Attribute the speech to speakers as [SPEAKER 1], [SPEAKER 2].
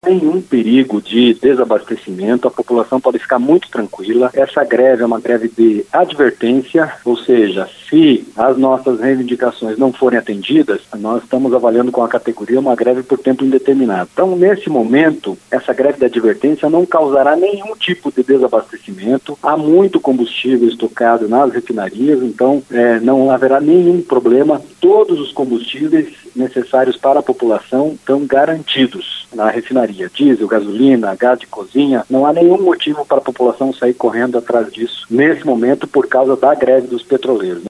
[SPEAKER 1] nenhum perigo de desabastecimento, a população pode ficar muito tranquila. Essa greve é uma greve de advertência, ou seja, se as nossas reivindicações não forem atendidas, nós estamos avaliando com a categoria uma greve por tempo indeterminado. Então, nesse momento, essa greve de advertência não causará nenhum tipo de desabastecimento. Há muito combustível estocado nas refinarias, então não haverá nenhum problema. Todos os combustíveis necessários para a população estão garantidos na refinaria. Diesel, gasolina, gás de cozinha, não há nenhum motivo para a população sair correndo atrás disso nesse momento por causa da greve dos petroleiros.